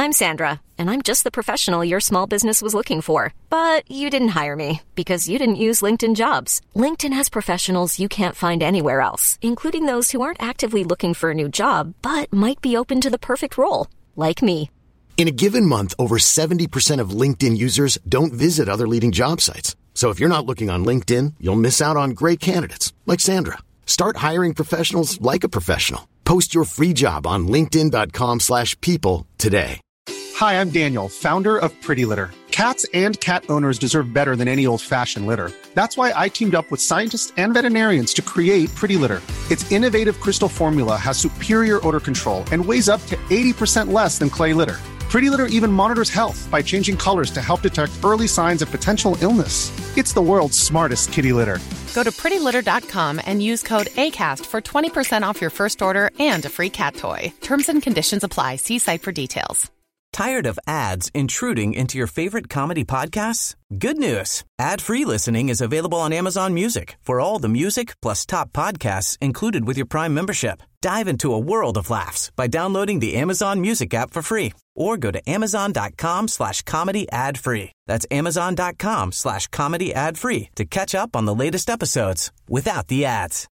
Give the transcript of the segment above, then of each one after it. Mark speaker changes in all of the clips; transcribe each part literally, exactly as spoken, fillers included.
Speaker 1: I'm Sandra, and I'm just the professional your small business was looking for. But you didn't hire me because you didn't use LinkedIn Jobs. LinkedIn has professionals you can't find anywhere else, including those who aren't actively looking for a new job, but might be open to the perfect role, like me.
Speaker 2: In a given month, over seventy percent of LinkedIn users don't visit other leading job sites. So if you're not looking on LinkedIn, you'll miss out on great candidates like Sandra. Start hiring professionals like a professional. Post your free job on linkedin dot com slash people today.
Speaker 3: Hi, I'm Daniel, founder of Pretty Litter. Cats and cat owners deserve better than any old-fashioned litter. That's why I teamed up with scientists and veterinarians to create Pretty Litter. Its innovative crystal formula has superior odor control and weighs up to eighty percent less than clay litter. Pretty Litter even monitors health by changing colors to help detect early signs of potential illness. It's the world's smartest kitty litter.
Speaker 4: Go to pretty litter dot com and use code ACAST for twenty percent off your first order and a free cat toy. Terms and conditions apply. See site for details.
Speaker 5: Tired of ads intruding into your favorite comedy podcasts? Good news. Ad-free listening is available on Amazon Music for all the music plus top podcasts included with your Prime membership. Dive into a world of laughs by downloading the Amazon Music app for free or go to amazon.com slash comedy ad free. That's amazon.com slash comedy ad free to catch up on the latest episodes without the ads.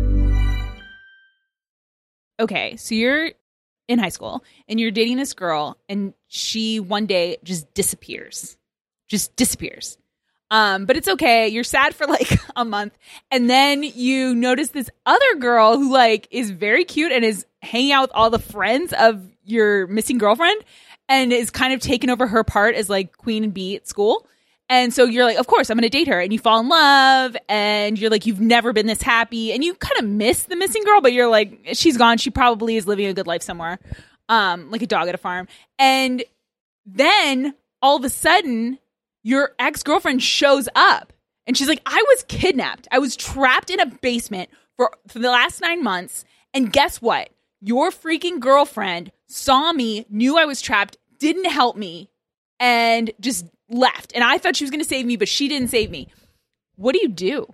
Speaker 6: Okay, so you're in high school and you're dating this girl and she one day just disappears. Just disappears. Um, but it's okay. You're sad for like a month. And then you notice this other girl who like is very cute and is hanging out with all the friends of your missing girlfriend and is kind of taking over her part as like queen bee at school. And so you're like, of course, I'm going to date her. And you fall in love and you're like, you've never been this happy. And you kind of miss the missing girl, but you're like, she's gone. She probably is living a good life somewhere, um, like a dog at a farm. And then all of a sudden, your ex-girlfriend shows up and she's like, I was kidnapped. I was trapped in a basement for, for the last nine months. And guess what? Your freaking girlfriend saw me, knew I was trapped, didn't help me, and just left. And I thought she was going to save me, but she didn't save me. What do you do?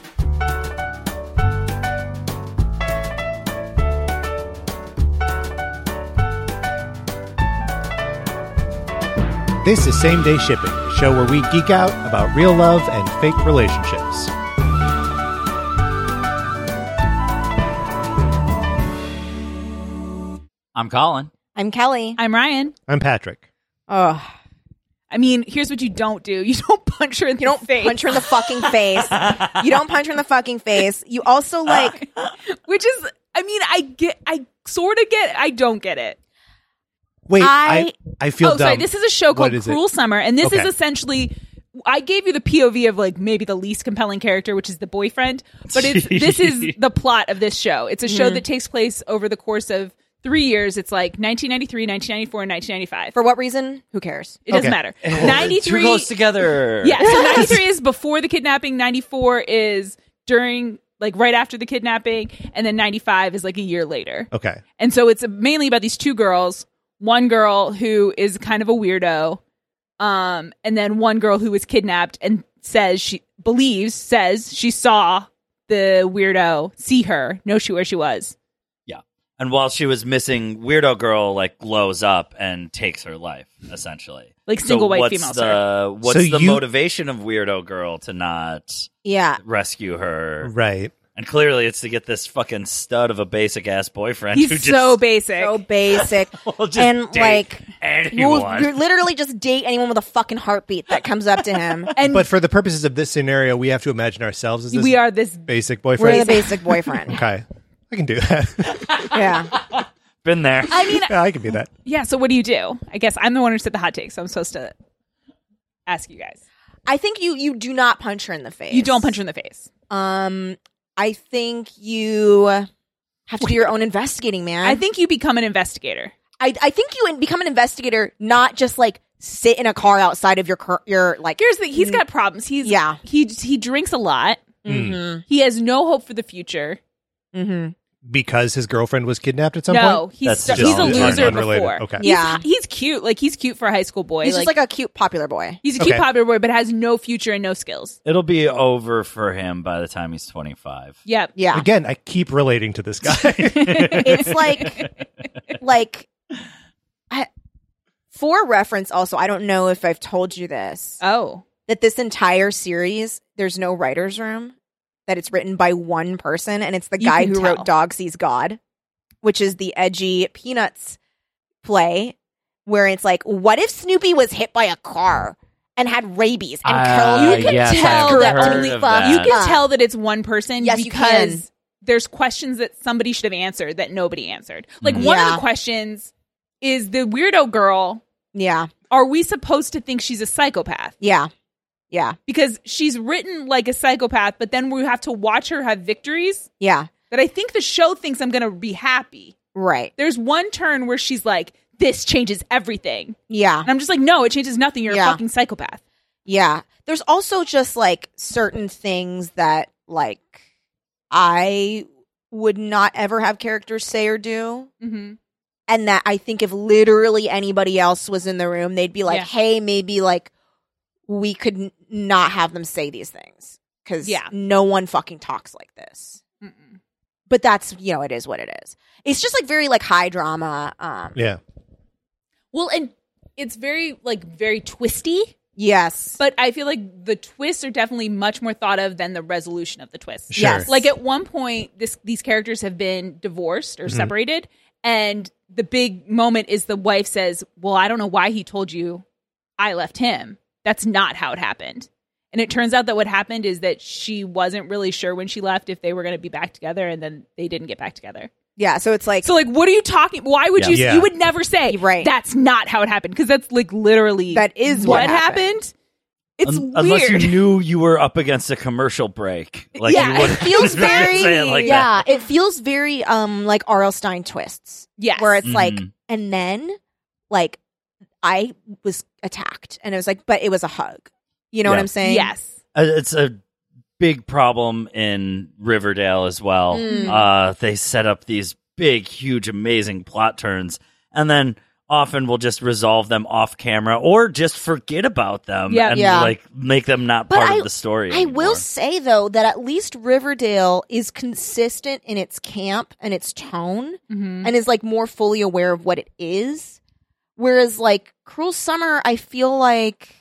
Speaker 7: This is Same Day Shipping, a show where we geek out about real love and fake relationships.
Speaker 8: I'm Colin.
Speaker 9: I'm Kelly.
Speaker 6: I'm Ryan.
Speaker 7: I'm Patrick.
Speaker 9: Oh,
Speaker 6: I mean, here's what you don't do. You don't punch her in the
Speaker 9: you don't
Speaker 6: face.
Speaker 9: punch her in the fucking face. You don't punch her in the fucking face. You also like,
Speaker 6: which is, I mean, I get, I sort of get, I don't get it.
Speaker 7: Wait,
Speaker 9: I,
Speaker 7: I, I feel
Speaker 6: Oh,
Speaker 7: dumb.
Speaker 6: sorry. This is a show called Cruel
Speaker 7: it?
Speaker 6: Summer, and this
Speaker 7: Okay.
Speaker 6: is essentially. I gave you the P O V of like maybe the least compelling character, which is the boyfriend, but it's this is the plot of this show. It's a show
Speaker 9: Mm-hmm.
Speaker 6: that takes place over the course of three years. It's like nineteen ninety-three, nineteen ninety-four, and nineteen ninety-five.
Speaker 9: for what reason? Who cares?
Speaker 6: It doesn't
Speaker 7: Okay.
Speaker 6: matter. ninety-three
Speaker 8: Too close together.
Speaker 6: Yeah, so ninety-three is before the kidnapping, ninety-four is during, like right after the kidnapping, and then ninety-five is like a year later.
Speaker 7: Okay.
Speaker 6: And so it's mainly about these two girls. One girl who is kind of a weirdo, um, and then one girl who was kidnapped and says she believes, says she saw the weirdo see her, know she where she was.
Speaker 8: Yeah. And while she was missing, Weirdo Girl like glows up and takes her life, essentially.
Speaker 6: Like single
Speaker 8: so
Speaker 6: white
Speaker 8: what's
Speaker 6: female
Speaker 8: the,
Speaker 6: star.
Speaker 8: What's
Speaker 7: So
Speaker 8: the
Speaker 7: you-
Speaker 8: motivation of Weirdo Girl to not
Speaker 9: Yeah.
Speaker 8: rescue her?
Speaker 7: Right.
Speaker 8: And clearly it's to get this fucking stud of a basic-ass boyfriend
Speaker 6: He's
Speaker 8: who just
Speaker 6: so basic.
Speaker 9: So basic.
Speaker 8: will just
Speaker 9: and
Speaker 8: date
Speaker 9: like,
Speaker 8: anyone.
Speaker 9: you'll, you literally just date anyone with a fucking heartbeat that comes up to him.
Speaker 6: and
Speaker 7: But for the purposes of this scenario, we have to imagine ourselves as this
Speaker 6: we are this.
Speaker 7: basic
Speaker 9: We're
Speaker 7: boyfriend.
Speaker 9: the basic boyfriend.
Speaker 7: Okay. I can do that.
Speaker 9: Yeah.
Speaker 8: Been there.
Speaker 6: I mean,
Speaker 7: Yeah, I can be that.
Speaker 6: yeah. So what do you do? I guess I'm the one who said the hot take, so I'm supposed to ask you guys.
Speaker 9: I think you you do not punch her in the face.
Speaker 6: You don't punch her in the face.
Speaker 9: Um, I think you have to do your own investigating, man.
Speaker 6: I think you become an investigator.
Speaker 9: I I think you become an investigator, not just like sit in a car outside of your cur- your like.
Speaker 6: Here's the he's got problems. He's
Speaker 9: Yeah.
Speaker 6: He he drinks a lot.
Speaker 9: Mm-hmm.
Speaker 6: He has no hope for the future.
Speaker 9: Mm-hmm.
Speaker 7: Because his girlfriend was kidnapped at some
Speaker 6: No,
Speaker 7: point?
Speaker 6: he's
Speaker 8: That's
Speaker 6: st-
Speaker 8: just
Speaker 6: he's a
Speaker 8: un-
Speaker 6: loser
Speaker 7: unrelated.
Speaker 6: before.
Speaker 7: Okay.
Speaker 6: He's,
Speaker 9: Yeah.
Speaker 6: he's cute. Like he's cute for a high school boy.
Speaker 9: He's just like a cute popular boy.
Speaker 6: he's a cute
Speaker 7: Okay.
Speaker 6: popular boy, but has no future and no skills.
Speaker 8: It'll be over for him by the time he's twenty-five.
Speaker 6: Yep.
Speaker 9: Yeah,
Speaker 7: Again, I keep relating to this guy.
Speaker 9: it's like like I, For reference, also, I don't know if I've told you this,
Speaker 6: Oh.
Speaker 9: that this entire series, there's no writer's room, that it's written by one person, and it's the
Speaker 6: You
Speaker 9: guy
Speaker 6: can
Speaker 9: who
Speaker 6: tell.
Speaker 9: wrote Dog Sees God, which is the edgy Peanuts play, where it's like, what if Snoopy was hit by a car and had rabies and
Speaker 8: Uh,
Speaker 9: killed
Speaker 6: You can
Speaker 8: yes,
Speaker 6: tell
Speaker 8: I've
Speaker 6: that
Speaker 8: heard
Speaker 6: only
Speaker 8: of
Speaker 9: fuck-
Speaker 8: that.
Speaker 6: You can
Speaker 9: Uh,
Speaker 6: tell that it's one person
Speaker 9: Yes, you
Speaker 6: because
Speaker 9: can.
Speaker 6: there's questions that somebody should have answered that nobody answered. Like one of
Speaker 9: Yeah.
Speaker 6: the questions is the weirdo girl,
Speaker 9: Yeah,
Speaker 6: are we supposed to think she's a psychopath?
Speaker 9: yeah, yeah,
Speaker 6: Because she's written like a psychopath, but then we have to watch her have victories
Speaker 9: yeah,
Speaker 6: that I think the show thinks I'm going to be happy.
Speaker 9: right.
Speaker 6: There's one turn where she's like, this changes everything.
Speaker 9: Yeah,
Speaker 6: And I'm just like, no, it changes nothing. You're
Speaker 9: Yeah.
Speaker 6: a fucking psychopath.
Speaker 9: yeah. There's also just like certain things that like I would not ever have characters say or do.
Speaker 6: Mm-hmm.
Speaker 9: And that I think if literally anybody else was in the room, they'd be like,
Speaker 6: Yeah.
Speaker 9: hey, maybe like we could n- not have them say these things. Because
Speaker 6: Yeah.
Speaker 9: no one fucking talks like this.
Speaker 6: Mm-mm.
Speaker 9: But that's, you know, it is what it is. It's just like very like high drama. Um,
Speaker 7: Yeah.
Speaker 6: Well, and it's very, like, very twisty.
Speaker 9: Yes.
Speaker 6: But I feel like the twists are definitely much more thought of than the resolution of the twists.
Speaker 7: Sure.
Speaker 9: Yes.
Speaker 6: Like at one point, this these characters have been divorced or separated, and the big moment is the wife says, "Well, I don't know why he told you I left him. That's not how it happened." And it turns out that what happened is that she wasn't really sure when she left if they were going to be back together, and then they didn't get back together.
Speaker 9: Yeah. So it's like,
Speaker 6: So, like, what are you talking? Why would
Speaker 8: Yeah.
Speaker 6: you?
Speaker 7: Yeah.
Speaker 6: You would never say,
Speaker 9: Right.
Speaker 6: That's not how it happened, because that's like literally
Speaker 9: That is
Speaker 6: what,
Speaker 9: what
Speaker 6: happened.
Speaker 9: happened.
Speaker 6: It's
Speaker 8: Un-
Speaker 6: weird.
Speaker 8: Unless you knew you were up against a commercial break. Like
Speaker 6: Yeah,
Speaker 8: you
Speaker 6: it
Speaker 8: wouldn't
Speaker 9: feels very,
Speaker 8: say it like
Speaker 9: yeah,
Speaker 8: that.
Speaker 9: it feels very um like R L. Stein twists.
Speaker 6: Yes.
Speaker 9: Where it's like,
Speaker 8: Mhm.
Speaker 9: and then like I was attacked, and it was like, but it was a hug. You know what
Speaker 8: Yeah.
Speaker 9: I'm saying?
Speaker 6: Yes.
Speaker 8: Uh, It's a big problem in Riverdale as well.
Speaker 9: Mm.
Speaker 8: Uh, they set up these big, huge, amazing plot turns, and then often we'll just resolve them off camera or just forget about them
Speaker 6: Yeah.
Speaker 8: and
Speaker 9: Yeah.
Speaker 8: like make them not
Speaker 9: But
Speaker 8: part
Speaker 9: I-
Speaker 8: of the story.
Speaker 9: I will
Speaker 8: anymore.
Speaker 9: say though that at least Riverdale is consistent in its camp and its tone,
Speaker 6: Mm-hmm.
Speaker 9: and is like more fully aware of what it is. Whereas like Cruel Summer, I feel like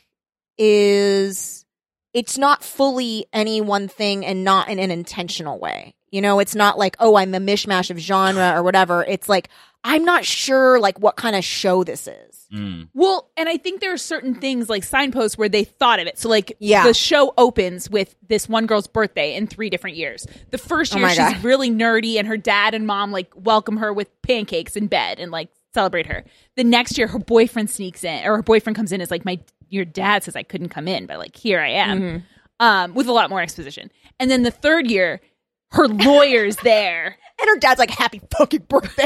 Speaker 9: is it's not fully any one thing and not in an intentional way. You know, it's not like, oh, I'm a mishmash of genre or whatever. It's like, I'm not sure like what kind of show this is.
Speaker 8: Mm.
Speaker 6: Well, and I think there are certain things like signposts where they thought of it. So, like,
Speaker 9: Yeah.
Speaker 6: the show opens with this one girl's birthday in three different years. The first
Speaker 9: Oh
Speaker 6: year,
Speaker 9: my
Speaker 6: she's
Speaker 9: God.
Speaker 6: really nerdy, and her dad and mom like welcome her with pancakes in bed and like celebrate her. The next year, her boyfriend sneaks in, or her boyfriend comes in. Is like, my your dad says I couldn't come in, but like here I am,
Speaker 9: Mm-hmm.
Speaker 6: um, with a lot more exposition. And then the third year, her lawyer's there.
Speaker 9: And her dad's like, happy fucking birthday.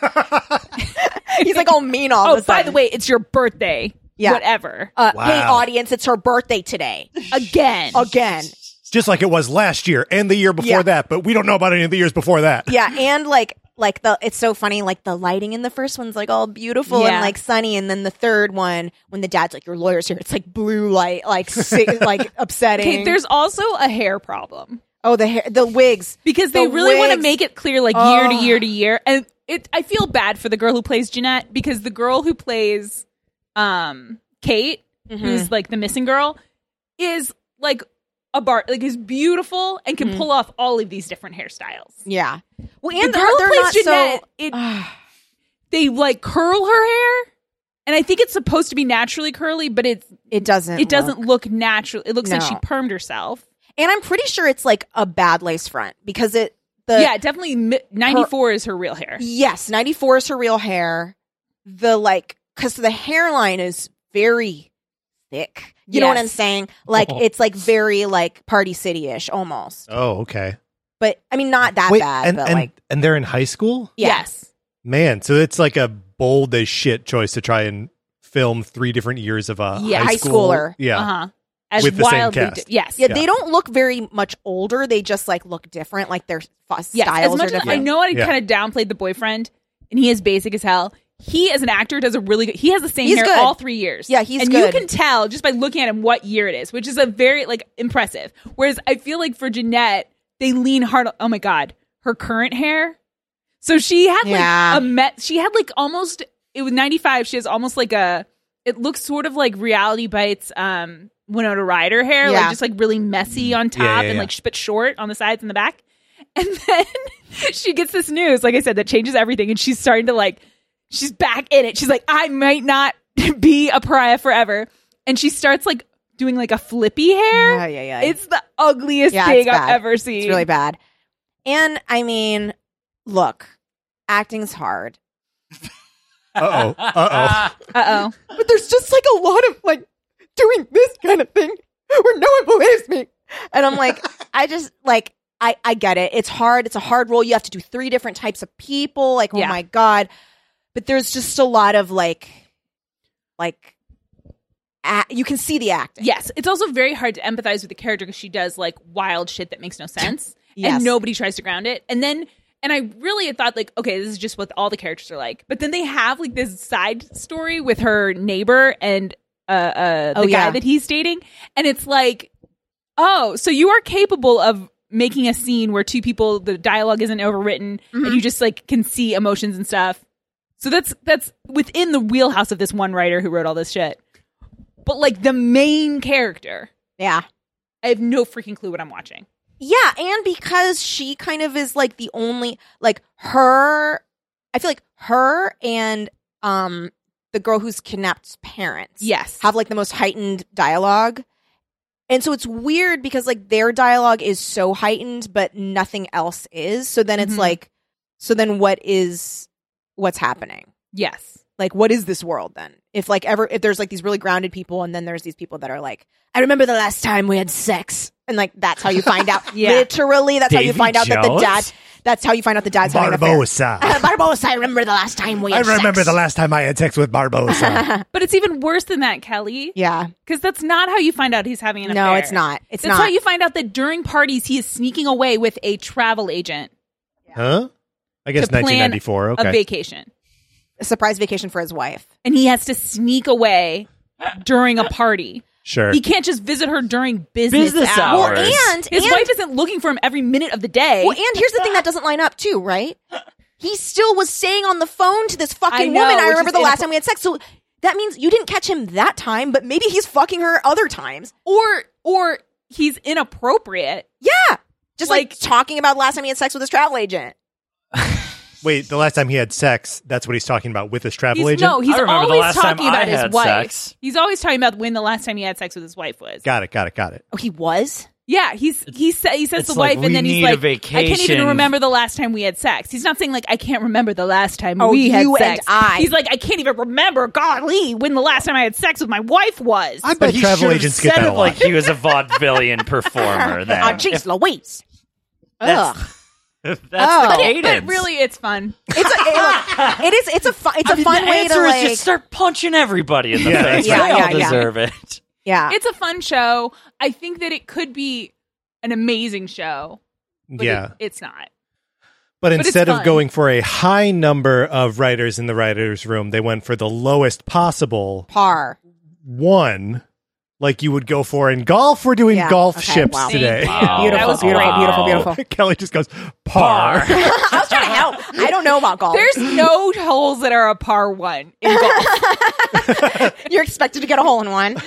Speaker 9: He's like all mean all
Speaker 6: Oh,
Speaker 9: of a
Speaker 6: by
Speaker 9: sudden.
Speaker 6: the way, it's your birthday.
Speaker 9: Yeah.
Speaker 6: Whatever.
Speaker 9: Uh,
Speaker 7: Wow.
Speaker 9: Hey, audience, it's her birthday today.
Speaker 6: Again.
Speaker 9: Again.
Speaker 7: Just like it was last year and the year before
Speaker 9: Yeah.
Speaker 7: that, but we don't know about any of the years before that.
Speaker 9: Yeah, and like like the it's so funny, like the lighting in the first one's like all beautiful
Speaker 6: Yeah.
Speaker 9: and like sunny, and then the third one, when the dad's like, your lawyer's here, it's like blue light, like si- like upsetting.
Speaker 6: Okay, there's also a hair problem.
Speaker 9: oh the hair, the wigs,
Speaker 6: Because they
Speaker 9: The
Speaker 6: really want to
Speaker 9: wigs.
Speaker 6: make it clear, like year to
Speaker 9: Oh.
Speaker 6: year to year, and it. I feel bad for the girl who plays Jeanette, because the girl who plays, um, Kate,
Speaker 9: Mm-hmm.
Speaker 6: who's like the missing girl, is like a bar, like is beautiful and can pull off all of these different hairstyles.
Speaker 9: yeah. Well,
Speaker 6: The
Speaker 9: and
Speaker 6: girl
Speaker 9: they're,
Speaker 6: who
Speaker 9: they're
Speaker 6: plays
Speaker 9: not
Speaker 6: Jeanette,
Speaker 9: so.
Speaker 6: it, they like curl her hair, and I think it's supposed to be naturally curly, but it's
Speaker 9: It doesn't.
Speaker 6: it doesn't
Speaker 9: look-
Speaker 6: look natural. It looks like she
Speaker 9: No.
Speaker 6: permed herself.
Speaker 9: And I'm pretty sure it's like a bad lace front because it. The,
Speaker 6: yeah, definitely. mi- ninety-four is her real hair.
Speaker 9: Yes, ninety-four is her real hair. The like, because the hairline is very thick. You know what
Speaker 6: Yes.
Speaker 9: I'm saying? Like,
Speaker 7: Oh.
Speaker 9: it's like very like Party City-ish almost.
Speaker 7: Oh, okay.
Speaker 9: But I mean, not that
Speaker 7: Wait,
Speaker 9: bad.
Speaker 7: and,
Speaker 9: but
Speaker 7: and,
Speaker 9: like,
Speaker 7: and they're in high school?
Speaker 9: yeah.
Speaker 6: Yes.
Speaker 7: Man, so it's like a bold as shit choice to try and film three different years of a
Speaker 6: Yeah.
Speaker 7: high,
Speaker 9: High
Speaker 7: school.
Speaker 9: schooler.
Speaker 7: Yeah.
Speaker 6: Uh huh. As
Speaker 7: With the same
Speaker 6: wildly,
Speaker 7: cast.
Speaker 6: di- yes,
Speaker 9: yeah,
Speaker 7: Yeah.
Speaker 9: they don't look very much older. They just like look different. Like their f-
Speaker 6: yes.
Speaker 9: styles
Speaker 6: As much
Speaker 9: are
Speaker 6: as
Speaker 9: different.
Speaker 6: I know, I
Speaker 7: Yeah.
Speaker 6: kind of downplayed the boyfriend, and he is basic as hell. He, as an actor, does a really good. He has the same
Speaker 9: He's
Speaker 6: hair
Speaker 9: good.
Speaker 6: all three years.
Speaker 9: Yeah, he's
Speaker 6: and
Speaker 9: good.
Speaker 6: you can tell just by looking at him what year it is, which is a very like impressive. Whereas I feel like for Jeanette, they lean hard. Oh my god, her current hair. So she had like
Speaker 9: Yeah.
Speaker 6: a met. She had like almost. It was ninety-five. She has almost like a it looks sort of like Reality Bites um, Winona Ryder hair,
Speaker 9: Yeah.
Speaker 6: like just like really messy on top
Speaker 7: Yeah, yeah,
Speaker 6: and
Speaker 7: yeah.
Speaker 6: like sh- but short on the sides and the back. And then she gets this news, like I said, that changes everything. And she's starting to like, she's back in it. She's like, I might not be a pariah forever. And she starts like doing like a flippy hair.
Speaker 9: Yeah, yeah, yeah.
Speaker 6: It's the ugliest
Speaker 9: Yeah,
Speaker 6: thing
Speaker 9: it's
Speaker 6: I've
Speaker 9: bad.
Speaker 6: ever seen.
Speaker 9: It's really bad. And I mean, look, acting's hard.
Speaker 7: Uh oh. Uh
Speaker 6: Uh-oh.
Speaker 9: But there's just like a lot of like doing this kind of thing where no one believes me. And I'm like, I just like, I, I get it. It's hard. It's a hard role. You have to do three different types of people. Like, oh
Speaker 6: Yeah.
Speaker 9: my God. But there's just a lot of like, like, a- you can see the acting.
Speaker 6: Yes. It's also very hard to empathize with the character because she does like wild shit that makes no sense.
Speaker 9: Yes.
Speaker 6: And nobody tries to ground it. And then, and I really had thought like, okay, this is just what all the characters are like. But then they have like this side story with her neighbor and uh, uh, the
Speaker 9: Oh,
Speaker 6: guy
Speaker 9: yeah.
Speaker 6: that he's dating. And it's like, oh, so you are capable of making a scene where two people, the dialogue isn't overwritten
Speaker 9: Mm-hmm.
Speaker 6: and you just like can see emotions and stuff. So that's, that's within the wheelhouse of this one writer who wrote all this shit. But like the main character,
Speaker 9: Yeah.
Speaker 6: I have no freaking clue what I'm watching.
Speaker 9: Yeah, and because she kind of is like the only like her I feel like her and um the girl who's kidnapped's parents
Speaker 6: Yes.
Speaker 9: have like the most heightened dialogue. And so it's weird because like their dialogue is so heightened but nothing else is. So then it's
Speaker 6: Mhm.
Speaker 9: like so then what is what's happening?
Speaker 6: Yes.
Speaker 9: Like what is this world then? If like ever if there's like these really grounded people and then there's these people that are like, I remember the last time we had sex. And like that's how you find out.
Speaker 6: Yeah.
Speaker 9: Literally, that's how you
Speaker 8: Davy
Speaker 9: find out that the
Speaker 8: Jones?
Speaker 9: dad. That's how you find out the dad's having an affair.
Speaker 7: Barbosa.
Speaker 9: Barbosa, I remember the last time we
Speaker 7: I
Speaker 9: had
Speaker 7: remember
Speaker 9: sex.
Speaker 7: the last time I had sex with Barbosa.
Speaker 6: But it's even worse than that, Kelly.
Speaker 9: Yeah.
Speaker 6: Because that's not how you find out he's having an affair.
Speaker 9: No, it's not. It's
Speaker 6: that's
Speaker 9: not.
Speaker 6: how you find out that during parties he is sneaking away with a travel agent
Speaker 7: Huh? I guess
Speaker 6: to plan
Speaker 7: nineteen ninety-four. Okay.
Speaker 6: a vacation.
Speaker 9: a surprise vacation for his wife.
Speaker 6: And he has to sneak away during a party.
Speaker 7: Sure.
Speaker 6: He can't just visit her during business,
Speaker 8: Business
Speaker 6: hours.
Speaker 8: hours.
Speaker 9: Well, and
Speaker 6: His
Speaker 9: and,
Speaker 6: wife isn't looking for him every minute of the day.
Speaker 9: well, and here's the thing that doesn't line up too, right? He still was saying on the phone to this fucking
Speaker 6: I know,
Speaker 9: woman. I
Speaker 6: which
Speaker 9: remember
Speaker 6: is
Speaker 9: the last
Speaker 6: inappro-
Speaker 9: time we had sex. So that means you didn't catch him that time, but maybe he's fucking her other times.
Speaker 6: or or he's inappropriate.
Speaker 9: Yeah, just like,
Speaker 6: Like-
Speaker 9: talking about the last time he had sex with his travel agent.
Speaker 7: Wait, the last time he had sex, that's what he's talking about with his travel
Speaker 6: He's,
Speaker 7: agent?
Speaker 6: no, he's
Speaker 8: I remember the
Speaker 6: always
Speaker 8: last time
Speaker 6: talking
Speaker 8: I
Speaker 6: about his
Speaker 8: had
Speaker 6: wife.
Speaker 8: sex.
Speaker 6: He's always talking about when the last time he had sex with his wife was.
Speaker 7: Got it, got it, got it.
Speaker 9: Oh, he was.
Speaker 6: Yeah, he's he sa- he says
Speaker 8: it's
Speaker 6: the
Speaker 8: like,
Speaker 6: wife,
Speaker 8: we
Speaker 6: and then he's
Speaker 8: need a
Speaker 6: like, I can't even
Speaker 8: vacation.
Speaker 6: remember the last time we had sex. He's not saying like I can't remember the last time
Speaker 9: Oh,
Speaker 6: we had
Speaker 9: you
Speaker 6: sex.
Speaker 9: and I.
Speaker 6: He's like I can't even remember, golly, when the last time I had sex with my wife was.
Speaker 7: I
Speaker 8: But
Speaker 7: bet
Speaker 8: he
Speaker 7: travel
Speaker 8: should have
Speaker 7: agents get
Speaker 8: said
Speaker 7: that
Speaker 8: it
Speaker 7: a lot.
Speaker 8: like he was a vaudevillian performer. Then,
Speaker 9: Ah, jeez, Louise.
Speaker 8: That's-
Speaker 9: Ugh.
Speaker 8: That's
Speaker 9: Oh.
Speaker 8: the
Speaker 6: but,
Speaker 8: cadence.
Speaker 6: but really, it's fun.
Speaker 9: It's a, it, look, it is. It's a fun. It's
Speaker 8: I
Speaker 9: a
Speaker 8: mean,
Speaker 9: fun
Speaker 8: the
Speaker 9: way
Speaker 8: answer
Speaker 9: to
Speaker 8: is
Speaker 9: like.
Speaker 8: just start punching everybody in the
Speaker 7: Yeah,
Speaker 8: face.
Speaker 9: yeah,
Speaker 8: they
Speaker 9: yeah,
Speaker 8: all
Speaker 9: yeah.
Speaker 8: deserve it.
Speaker 9: yeah.
Speaker 6: It's a fun show. I think that it could be an amazing show. But
Speaker 7: Yeah.
Speaker 6: it, it's not.
Speaker 7: But
Speaker 6: it's
Speaker 7: instead of
Speaker 6: fun.
Speaker 7: going for a high number of writers in the writer's room, they went for the lowest possible
Speaker 9: par.
Speaker 7: one, like you would go for in golf. We're doing
Speaker 9: Yeah,
Speaker 7: golf
Speaker 9: okay,
Speaker 7: ships
Speaker 9: wow.
Speaker 7: today.
Speaker 6: Thank you.
Speaker 8: Wow.
Speaker 9: Beautiful,
Speaker 6: That was
Speaker 9: beautiful,
Speaker 6: great.
Speaker 9: beautiful, beautiful.
Speaker 7: Kelly just goes, par.
Speaker 9: I was trying to help. I don't know about golf.
Speaker 6: There's no holes that are a par one in golf.
Speaker 9: You're expected to get a hole in one.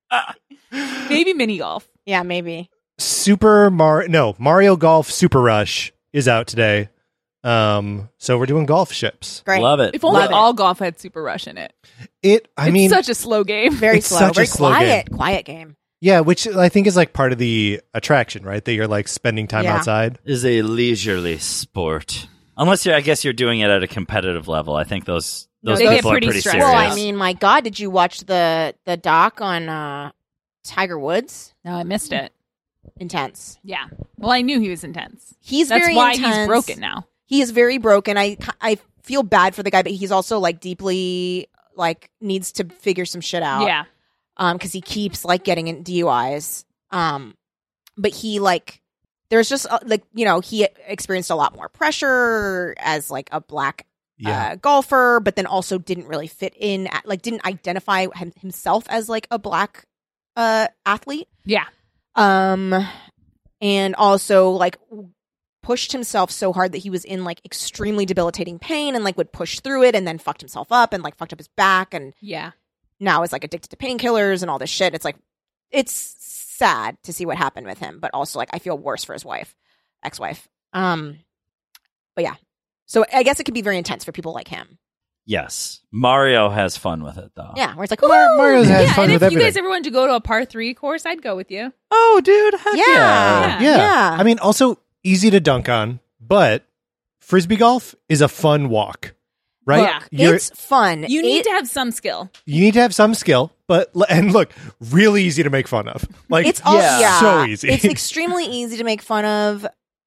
Speaker 6: Maybe mini golf.
Speaker 9: Yeah, maybe.
Speaker 7: Super Mar no Mario Golf Super Rush is out today. Um, so we're doing golf ships.
Speaker 9: Great.
Speaker 8: Love it.
Speaker 6: If only
Speaker 9: Love it.
Speaker 6: all golf had Super Rush in it.
Speaker 7: It, I
Speaker 6: it's
Speaker 7: mean,
Speaker 6: such a slow game.
Speaker 9: Very
Speaker 7: It's
Speaker 9: slow.
Speaker 7: such a
Speaker 9: Very
Speaker 7: slow
Speaker 9: quiet. Quiet game.
Speaker 7: yeah, which I think is like part of the attraction, right? That you're like spending time
Speaker 9: Yeah.
Speaker 7: outside.
Speaker 8: Is a leisurely sport. Unless you're, I guess you're doing it at a competitive level. I think those
Speaker 9: No,
Speaker 8: those
Speaker 9: they get
Speaker 8: people
Speaker 6: pretty
Speaker 8: are pretty
Speaker 6: stressed.
Speaker 8: serious.
Speaker 9: Well, I mean, my God, did you watch the the doc on uh, Tiger Woods?
Speaker 6: No, I missed it.
Speaker 9: Intense.
Speaker 6: Yeah. Well, I knew he was intense.
Speaker 9: He's
Speaker 6: That's
Speaker 9: very
Speaker 6: why
Speaker 9: intense.
Speaker 6: he's broken now.
Speaker 9: He is very broken. I I feel bad for the guy, but he's also like deeply like needs to figure some shit out.
Speaker 6: Yeah.
Speaker 9: Um, because he keeps like getting in D U Is. Um, but he like there's just uh, like you know he experienced a lot more pressure as like a black
Speaker 7: Yeah.
Speaker 9: uh, golfer, but then also didn't really fit in, at, like didn't identify him, himself as like a black uh athlete.
Speaker 6: Yeah.
Speaker 9: Um, and also like pushed himself so hard that he was in like extremely debilitating pain and like would push through it and then fucked himself up and like fucked up his back and
Speaker 6: Yeah.
Speaker 9: now is like addicted to painkillers and all this shit. It's like, it's sad to see what happened with him, but also like I feel worse for his wife, ex-wife. Um, but yeah, so I guess it could be very intense for people like him.
Speaker 8: Yes. Mario has fun with it, though.
Speaker 9: Yeah, where it's like,
Speaker 7: Mar- Mario's
Speaker 9: "Woo!"
Speaker 7: has
Speaker 6: Yeah,
Speaker 7: fun
Speaker 6: and
Speaker 7: with
Speaker 6: if
Speaker 7: everything.
Speaker 6: you guys ever wanted to go to a par three course, I'd go with you.
Speaker 8: Oh, dude. Heck
Speaker 9: Yeah.
Speaker 8: yeah.
Speaker 7: yeah.
Speaker 9: Yeah.
Speaker 7: I mean, also easy to dunk on, but frisbee golf is a fun walk, right?
Speaker 6: Yeah.
Speaker 7: You're-
Speaker 9: It's fun.
Speaker 6: You need
Speaker 9: It-
Speaker 6: to have some skill.
Speaker 7: you need to have some skill, but and look, really easy to make fun of. Like
Speaker 9: It's all,
Speaker 8: Yeah.
Speaker 9: yeah.
Speaker 7: so easy.
Speaker 9: It's extremely easy to make fun of.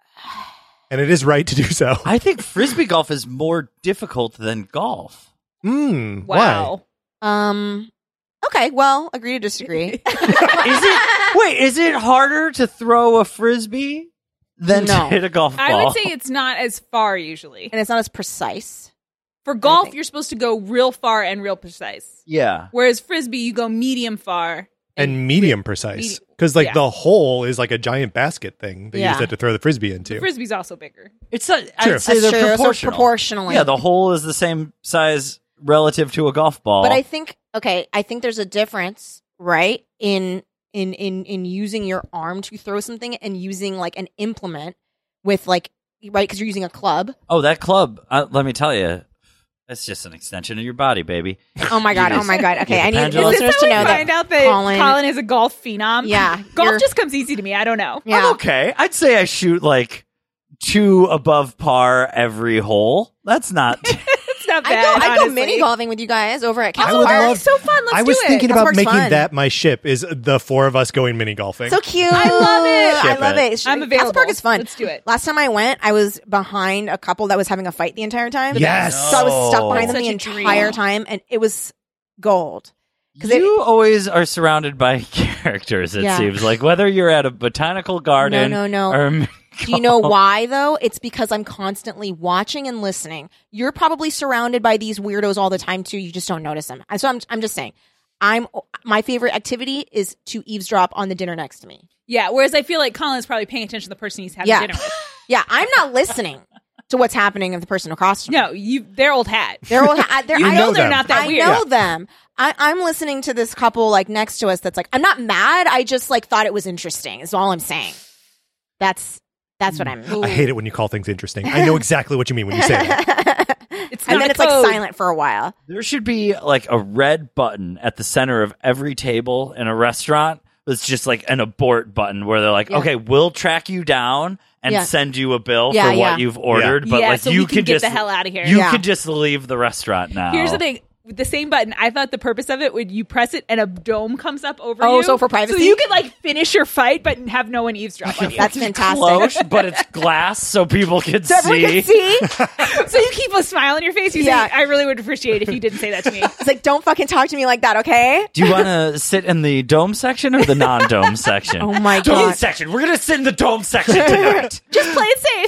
Speaker 7: and it is right to do so.
Speaker 8: I think frisbee golf is more difficult than golf.
Speaker 7: Mm,
Speaker 6: Wow.
Speaker 9: Um. Okay. Well, agree to disagree.
Speaker 8: Is it? Wait, is it harder to throw a frisbee than
Speaker 9: No.
Speaker 8: to hit a golf ball?
Speaker 6: I would say it's not as far usually.
Speaker 9: And it's not as precise.
Speaker 6: For golf,
Speaker 9: think-
Speaker 6: you're supposed to go real far and real precise.
Speaker 8: yeah.
Speaker 6: Whereas frisbee, you go medium far.
Speaker 7: and medium precise
Speaker 6: Medium-
Speaker 7: because like
Speaker 6: yeah.
Speaker 7: the hole is like a giant basket thing that you
Speaker 9: Yeah.
Speaker 7: use it to throw the frisbee into.
Speaker 6: The frisbee's also bigger.
Speaker 8: It's not,
Speaker 7: True.
Speaker 8: I'd say
Speaker 9: That's
Speaker 8: they're
Speaker 9: true. So
Speaker 8: proportional.
Speaker 9: proportionally.
Speaker 8: Yeah, the hole is the same size relative to a golf ball.
Speaker 9: But I think okay, I think there's a difference, right? In in in in using your arm to throw something and using like an implement with like right because you're using a club.
Speaker 8: oh, that club, uh, let me tell you, it's just an extension of your body, baby.
Speaker 9: Oh my god!
Speaker 8: You
Speaker 9: Oh my god! Okay,
Speaker 8: Yeah,
Speaker 9: I
Speaker 8: the
Speaker 9: need the
Speaker 8: pendulum.
Speaker 6: Is
Speaker 9: listeners
Speaker 6: this
Speaker 9: to
Speaker 6: how
Speaker 9: know
Speaker 6: we find
Speaker 9: that
Speaker 6: out that
Speaker 9: Colin-
Speaker 6: Colin, is a golf phenom?
Speaker 9: Yeah,
Speaker 6: golf
Speaker 9: you're-
Speaker 6: just comes easy to me. I don't know.
Speaker 9: Yeah.
Speaker 8: I'm okay. I'd say I shoot like two above par every hole. That's not.
Speaker 6: It's not
Speaker 9: I
Speaker 6: bad.
Speaker 9: go I go
Speaker 6: honestly.
Speaker 9: mini golfing with you guys over at
Speaker 6: Oh,
Speaker 9: Castle
Speaker 7: would
Speaker 9: Park.
Speaker 6: that'd
Speaker 7: love-
Speaker 6: be so fun. Let's
Speaker 7: I was
Speaker 6: do it.
Speaker 7: thinking
Speaker 9: That
Speaker 7: about
Speaker 9: works
Speaker 7: making
Speaker 9: fun.
Speaker 7: that my ship is the four of us going mini golfing.
Speaker 9: So cute.
Speaker 6: I love it.
Speaker 9: I
Speaker 8: Ship
Speaker 9: love
Speaker 8: it.
Speaker 9: it. Sh-
Speaker 6: I'm
Speaker 9: Castle
Speaker 6: available.
Speaker 9: Park is fun.
Speaker 6: Let's do it.
Speaker 9: Last time I went, I was behind a couple that was having a fight the entire time.
Speaker 7: Yes.
Speaker 9: So I was stuck behind them
Speaker 6: Such
Speaker 9: the
Speaker 6: a dream.
Speaker 9: entire time, and it was gold.
Speaker 8: You always are surrounded by characters, it
Speaker 9: Yeah.
Speaker 8: seems like, whether you're at a botanical garden
Speaker 9: No, no, no.
Speaker 8: or a mini
Speaker 9: Do you know
Speaker 8: golf.
Speaker 9: why, though? It's because I'm constantly watching and listening. You're probably surrounded by these weirdos all the time, too. You just don't notice them. So I'm, I'm just saying, I'm my favorite activity is to eavesdrop on the dinner next to me.
Speaker 6: Yeah. Whereas I feel like Colin's probably paying attention to the person he's having
Speaker 9: Yeah.
Speaker 6: dinner with.
Speaker 9: Yeah, I'm not listening to what's happening with the person across from me.
Speaker 6: No, you. They're old hat.
Speaker 9: They're all, I, they're,
Speaker 7: You
Speaker 9: I
Speaker 7: know
Speaker 9: know
Speaker 6: they're
Speaker 7: them.
Speaker 6: not that
Speaker 9: I
Speaker 6: weird.
Speaker 9: know them. I, I'm listening to this couple like next to us. That's like, I'm not mad. I just like thought it was interesting. Is all I'm saying. That's that's what I'm.
Speaker 7: I hate it when you call things interesting. I know exactly what you mean when you say that.
Speaker 6: It's
Speaker 9: and
Speaker 6: not
Speaker 9: then
Speaker 6: a
Speaker 9: it's like
Speaker 6: code.
Speaker 9: silent for a while.
Speaker 8: There should be like a red button at the center of every table in a restaurant. It's just like an abort button where they're like,
Speaker 9: Yeah.
Speaker 8: okay, we'll track you down and
Speaker 9: Yeah.
Speaker 8: send you a bill
Speaker 9: Yeah,
Speaker 8: for
Speaker 9: yeah.
Speaker 8: what you've ordered. But
Speaker 6: Yeah,
Speaker 8: like
Speaker 6: so
Speaker 8: you
Speaker 6: we can
Speaker 8: could
Speaker 6: get
Speaker 8: just
Speaker 6: the hell out of here.
Speaker 8: You
Speaker 9: Yeah.
Speaker 8: could just leave the restaurant now.
Speaker 6: Here's the thing. With the same button, I thought the purpose of it would you press it and a dome comes up over
Speaker 9: Oh,
Speaker 6: you.
Speaker 9: so for privacy?
Speaker 6: So you could like finish your fight but have no one eavesdrop on you.
Speaker 9: That's fantastic.
Speaker 8: Close, but it's glass so people can
Speaker 9: So everyone
Speaker 8: see.
Speaker 9: can see.
Speaker 6: So you keep a smile on your face. You
Speaker 9: Yeah.
Speaker 6: say, I really would appreciate if you didn't say that to me.
Speaker 9: It's like, don't fucking talk to me like that, okay?
Speaker 8: Do you want to sit in the dome section or the non-dome section?
Speaker 9: Oh my
Speaker 8: Dome
Speaker 9: god.
Speaker 8: section. We're gonna sit in the dome section tonight.
Speaker 6: Just play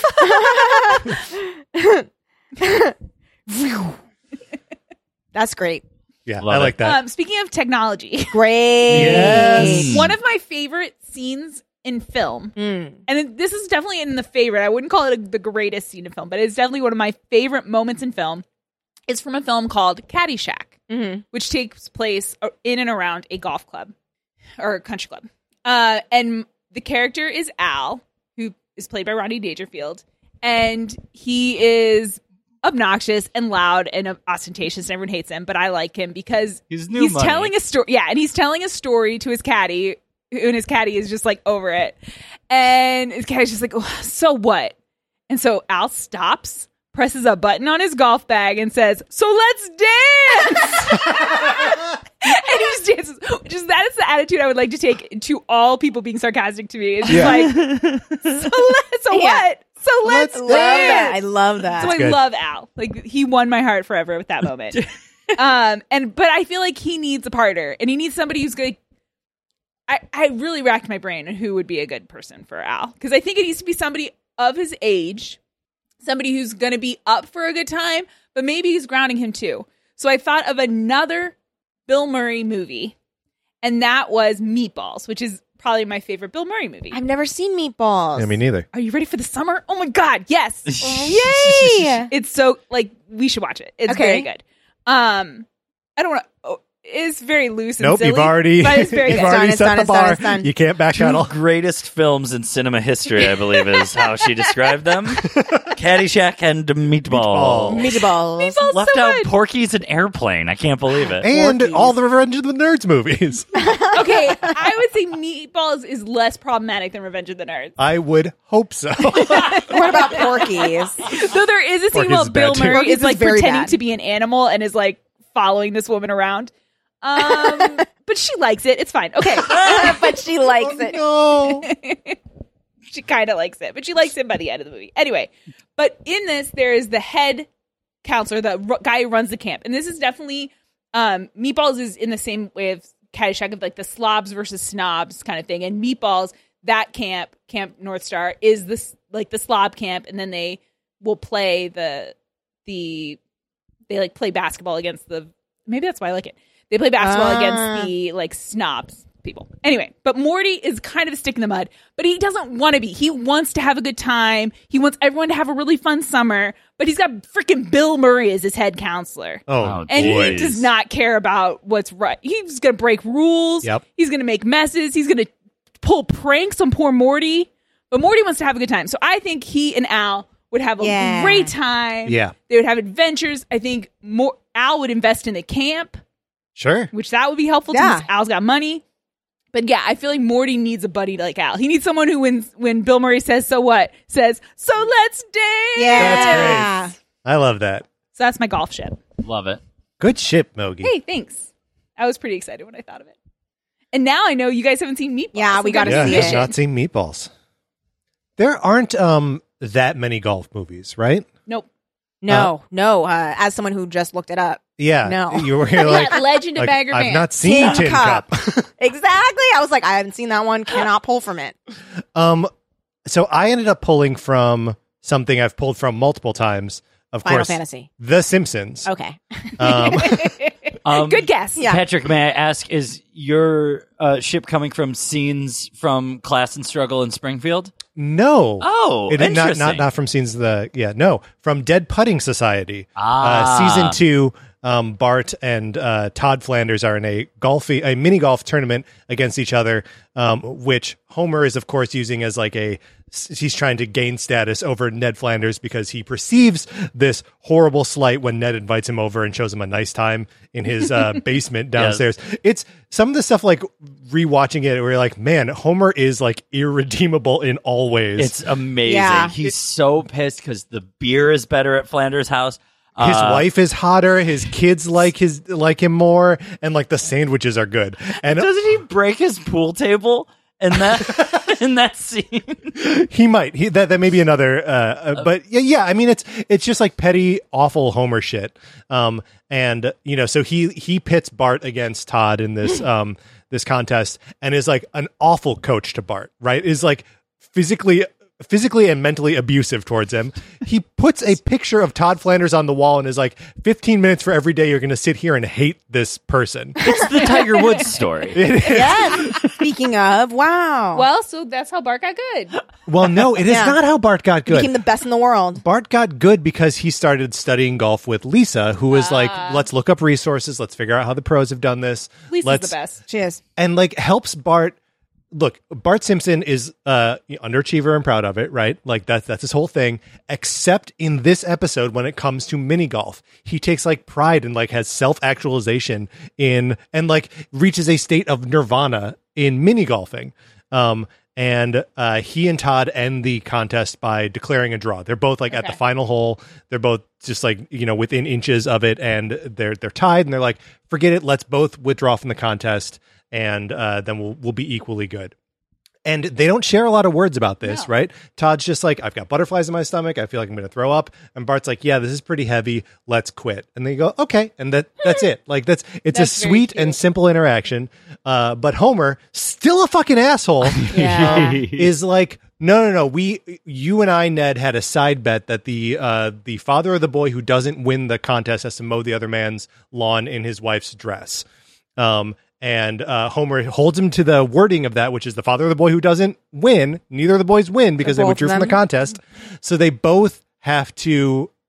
Speaker 6: it safe.
Speaker 9: That's great.
Speaker 7: Yeah,
Speaker 8: Love
Speaker 7: I like
Speaker 8: it.
Speaker 7: that.
Speaker 6: Um, speaking of technology,
Speaker 9: Great.
Speaker 7: Yes.
Speaker 6: one of my favorite scenes in film,
Speaker 9: Mm.
Speaker 6: and it- this is definitely in the favorite. I wouldn't call it a, the greatest scene in film, but it's definitely one of my favorite moments in film. Is from a film called Caddyshack,
Speaker 9: Mm-hmm.
Speaker 6: which takes place in and around a golf club or a country club. Uh, and the character is Al, who is played by Rodney Dangerfield, and he is obnoxious and loud and ostentatious, and everyone hates him. But I like him because
Speaker 8: He's new
Speaker 6: he's
Speaker 8: money.
Speaker 6: telling a story. Yeah, and he's telling a story to his caddy, and his caddy is just like over it, and his caddy's just like, oh, "So what?" And so Al stops, presses a button on his golf bag, and says, "So let's dance." And he just dances. Which is that is the attitude I would like to take to all people being sarcastic to me. It's just
Speaker 7: Yeah.
Speaker 6: like, so let, so
Speaker 9: Yeah.
Speaker 6: what? So let's
Speaker 9: I love that. I
Speaker 6: dance.
Speaker 9: love that.
Speaker 6: So I
Speaker 7: good.
Speaker 6: love Al. Like he won my heart forever with that moment. um, and but I feel like he needs a partner, and he needs somebody who's good. I I really racked my brain on who would be a good person for Al, because I think it needs to be somebody of his age, somebody who's going to be up for a good time, but maybe he's grounding him too. So I thought of another Bill Murray movie, and that was Meatballs, which is probably my favorite Bill Murray movie.
Speaker 9: I've never seen Meatballs.
Speaker 7: Yeah, me neither.
Speaker 6: Are you ready for the summer? Oh my God, yes.
Speaker 9: Yay!
Speaker 6: It's so like we should watch it. It's
Speaker 9: Okay.
Speaker 6: very good. Um, I don't want to. Oh, is very loose and
Speaker 7: Nope,
Speaker 6: silly.
Speaker 7: you've already,
Speaker 6: but it's very
Speaker 7: you've
Speaker 6: good.
Speaker 7: already
Speaker 9: It's
Speaker 7: set
Speaker 9: done,
Speaker 7: the
Speaker 9: it's done,
Speaker 7: bar.
Speaker 9: it's done.
Speaker 7: You can't back
Speaker 8: Two
Speaker 7: out.
Speaker 8: greatest films in cinema history, I believe, is how she described them. Caddyshack and Meatball.
Speaker 9: Meatballs.
Speaker 6: Meatballs
Speaker 8: Left
Speaker 6: so
Speaker 8: out
Speaker 6: good.
Speaker 8: Porky's and Airplane. I can't believe it.
Speaker 7: And
Speaker 9: Porky's.
Speaker 7: all the Revenge of the Nerds movies.
Speaker 6: Okay, I would say Meatballs is less problematic than Revenge of the Nerds.
Speaker 7: I would hope so.
Speaker 9: What about Porky's?
Speaker 6: Though there is a scene
Speaker 7: Porky's
Speaker 6: where
Speaker 7: is
Speaker 6: Bill
Speaker 7: bad, too.
Speaker 6: Murray
Speaker 9: Porky's
Speaker 6: is like
Speaker 9: is very
Speaker 6: pretending
Speaker 9: bad.
Speaker 6: to be an animal and is like following this woman around. Um, but she likes it. It's fine. Okay.
Speaker 9: But she likes it.
Speaker 7: No.
Speaker 6: She kind of likes it, but she likes him by the end of the movie. Anyway, but in this, there is the head counselor, the r- guy who runs the camp. And this is definitely, um, Meatballs is in the same way of Caddyshack, of like the slobs versus snobs kind of thing. And Meatballs, that camp, Camp North Star, is this like the slob camp. And then they will play the, the, they like play basketball against the, maybe that's why I like it. They play basketball
Speaker 9: Ah.
Speaker 6: against the like snobs people. Anyway, but Morty is kind of a stick in the mud, but he doesn't want to be. He wants to have a good time. He wants everyone to have a really fun summer, but he's got freaking Bill Murray as his head counselor.
Speaker 7: Oh,
Speaker 8: Oh,
Speaker 6: And
Speaker 8: boys.
Speaker 6: he does not care about what's right. He's going to break rules.
Speaker 7: Yep.
Speaker 6: He's going to make messes. He's going to pull pranks on poor Morty. But Morty wants to have a good time. So I think he and Al would have a
Speaker 9: Yeah.
Speaker 6: great time.
Speaker 7: Yeah.
Speaker 6: They would have adventures. I think more Al would invest in the camp,
Speaker 7: Sure.
Speaker 6: which that would be helpful to
Speaker 9: Yeah.
Speaker 6: him. Al's got money. But yeah, I feel like Morty needs a buddy like Al. He needs someone who, when when Bill Murray says "so what," says "so let's dance."
Speaker 9: Yeah.
Speaker 7: That's great. I love that.
Speaker 6: So that's my golf ship.
Speaker 8: Love it.
Speaker 7: Good ship, Mogi.
Speaker 6: Hey, thanks. I was pretty excited when I thought of it. And now I know you guys haven't seen Meatballs.
Speaker 9: Yeah, we
Speaker 6: so
Speaker 9: gotta
Speaker 6: good
Speaker 7: yeah,
Speaker 9: see
Speaker 6: to
Speaker 7: I've
Speaker 9: it.
Speaker 7: not seen Meatballs. There aren't um that many golf movies, right?
Speaker 6: Nope.
Speaker 9: No, no. Uh, as someone who just looked it up.
Speaker 7: Yeah.
Speaker 9: No.
Speaker 7: You were you're like,
Speaker 6: Yeah, Legend of
Speaker 7: like,
Speaker 6: Bagger
Speaker 7: I've
Speaker 6: Vance.
Speaker 7: not seen
Speaker 9: Tin
Speaker 7: Tin
Speaker 9: Cup.
Speaker 7: Cup.
Speaker 9: Exactly. I was like, I haven't seen that one. Cannot pull from it.
Speaker 7: um, so I ended up pulling from something I've pulled from multiple times. Of
Speaker 9: Final
Speaker 7: course,
Speaker 9: Fantasy.
Speaker 7: The Simpsons.
Speaker 9: Okay.
Speaker 7: Um,
Speaker 8: Um,
Speaker 6: Good guess.
Speaker 9: Yeah.
Speaker 8: Patrick, may I ask, is your uh, ship coming from scenes from Class and Struggle in Springfield?
Speaker 7: no.
Speaker 8: Oh,
Speaker 7: It- not,
Speaker 8: interesting.
Speaker 7: not not from scenes of the yeah no from Dead Putting Society.
Speaker 8: Ah.
Speaker 7: Uh, season two. Um, Bart and uh, Todd Flanders are in a golf a mini golf tournament against each other, um, which Homer is of course using as like a he's trying to gain status over Ned Flanders because he perceives this horrible slight when Ned invites him over and shows him a nice time in his uh, basement downstairs. It's some of the stuff like rewatching it where you're like, man, Homer is like irredeemable in all ways.
Speaker 8: It's amazing.
Speaker 9: Yeah.
Speaker 8: He's so pissed because the beer is better at Flanders' house.
Speaker 7: His
Speaker 8: Uh,
Speaker 7: wife is hotter. His kids like his like him more, and like the sandwiches are good. And
Speaker 8: Doesn't he break his pool table in that in that scene?
Speaker 7: he might. He that that may be another. Uh, uh, but yeah, yeah. I mean, it's it's just like petty, awful Homer shit. Um, and you know, so he he pits Bart against Todd in this um this contest, and is like an awful coach to Bart. Right? Is like physically. physically and mentally abusive towards him. He puts a picture of Todd Flanders on the wall and is like, fifteen minutes for every day you're going to sit here and hate this person.
Speaker 8: It's the Tiger Woods story.
Speaker 9: Yes. Speaking of, wow.
Speaker 6: Well, so that's how Bart got good.
Speaker 7: Well, no, it is
Speaker 9: Yeah.
Speaker 7: not how Bart got good.
Speaker 9: Became the best in the world.
Speaker 7: Bart got good because he started studying golf with Lisa, who was like, let's look up resources. Let's figure out how the pros have done this.
Speaker 6: Lisa's
Speaker 7: let's,
Speaker 6: the best.
Speaker 9: She is.
Speaker 7: And like helps Bart. Look, Bart Simpson is uh underachiever and proud of it, right? Like that's that's his whole thing. Except in this episode, when it comes to mini golf, he takes like pride and like has self actualization in and like reaches a state of nirvana in mini golfing. Um, and uh, he and Todd end the contest by declaring a draw. They're both like at the
Speaker 6: Okay.
Speaker 7: final hole. They're both just like you know within inches of it, and they're they're tied. And they're like, forget it. Let's both withdraw from the contest. And uh, then we'll we'll be equally good. And they don't share a lot of words about this,
Speaker 6: No.
Speaker 7: right? Todd's just like, I've got butterflies in my stomach. I feel like I'm going to throw up. And Bart's like, yeah, this is pretty heavy. Let's quit. And they go, okay. And that that's it. Like that's it's
Speaker 6: That's
Speaker 7: a
Speaker 6: very
Speaker 7: sweet
Speaker 6: cute.
Speaker 7: and simple interaction. Uh, but Homer, still a fucking asshole,
Speaker 9: Yeah.
Speaker 7: is like, no, no, no. We, you and I, Ned, had a side bet that the uh, the father of the boy who doesn't win the contest has to mow the other man's lawn in his wife's dress. Um, and uh, Homer holds him to the wording of that, which is the father of the boy who doesn't win. Neither of the boys win because they
Speaker 9: both
Speaker 7: withdrew
Speaker 9: of
Speaker 7: from the
Speaker 9: them.
Speaker 7: contest. So they both have to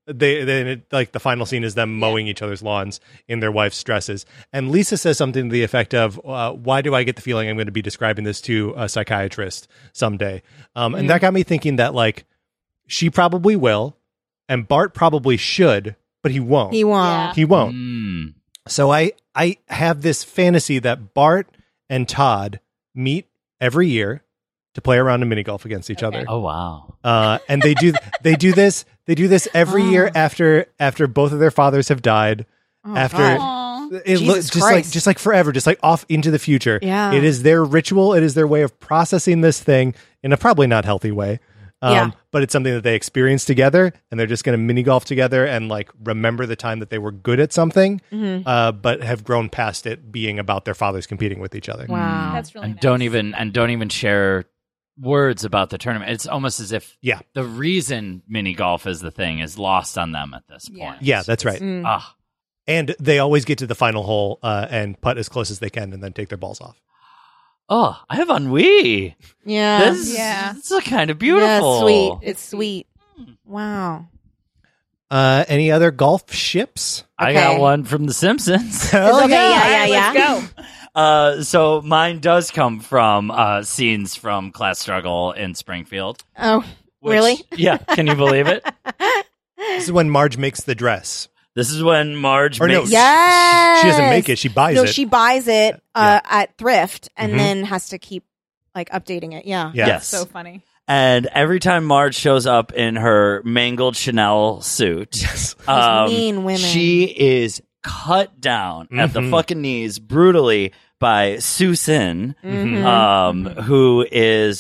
Speaker 7: they then it, like the final scene is them mowing each other's lawns in their wife's dresses. And Lisa says something to the effect of, uh, why do I get the feeling I'm going to be describing this to a psychiatrist someday? Um, and that got me thinking that like she probably will, and Bart probably should, but he won't.
Speaker 9: He won't.
Speaker 7: He won't.
Speaker 8: Mm.
Speaker 7: So I, I have this fantasy that Bart and Todd meet every year to play around in mini golf against each
Speaker 6: Okay.
Speaker 7: other.
Speaker 8: Oh wow.
Speaker 7: Uh, and they do they do this they do this every year after after both of their fathers have died.
Speaker 9: Oh,
Speaker 7: after
Speaker 9: God.
Speaker 6: Aw.
Speaker 7: it
Speaker 9: Jesus
Speaker 7: looks just
Speaker 9: Christ.
Speaker 7: like just like forever, just like off into the future.
Speaker 9: Yeah.
Speaker 7: It is their ritual. It is their way of processing this thing in a probably not healthy way. Um,
Speaker 9: Yeah.
Speaker 7: But it's something that they experience together, and they're just going to mini golf together and like remember the time that they were good at something,
Speaker 9: Mm-hmm.
Speaker 7: uh, but have grown past it being about their fathers competing with each other.
Speaker 9: Wow.
Speaker 6: That's really
Speaker 8: and
Speaker 6: nice.
Speaker 8: don't even and don't even share words about the tournament. It's almost as if
Speaker 7: Yeah.
Speaker 8: the reason mini golf is the thing is lost on them at this point.
Speaker 6: Yeah.
Speaker 7: Yeah, that's right.
Speaker 9: Mm.
Speaker 8: Ah,
Speaker 7: And they always get to the final hole uh, and putt as close as they can, and then take their balls off.
Speaker 8: oh, I have ennui.
Speaker 9: Yeah.
Speaker 8: This,
Speaker 6: Yeah.
Speaker 8: this is kind of beautiful.
Speaker 9: Yeah, sweet. It's sweet. Wow.
Speaker 7: Uh, any other golf ships?
Speaker 8: I
Speaker 9: Okay.
Speaker 8: got one from The Simpsons.
Speaker 7: Hell
Speaker 9: okay, yeah, yeah,
Speaker 6: Let's
Speaker 9: yeah.
Speaker 6: go.
Speaker 8: Uh, so mine does come from uh, scenes from Class Struggle in Springfield.
Speaker 9: Oh,
Speaker 8: which-
Speaker 9: really?
Speaker 8: Yeah. Can you believe it?
Speaker 7: This is when Marge makes the dress.
Speaker 8: This is when Marge
Speaker 7: Or no,
Speaker 8: makes.
Speaker 9: Yes.
Speaker 7: She doesn't make it. She buys
Speaker 9: no,
Speaker 7: it.
Speaker 9: she buys it uh, at thrift and
Speaker 7: Mhm.
Speaker 9: then has to keep like updating it. Yeah.
Speaker 7: Yeah.
Speaker 8: Yes.
Speaker 6: So funny.
Speaker 8: And every time Marge shows up in her mangled Chanel suit, um,
Speaker 9: mean women.
Speaker 8: she is cut down at the
Speaker 7: Mhm.
Speaker 8: fucking knees brutally by Susan,
Speaker 9: Mhm.
Speaker 8: um, who is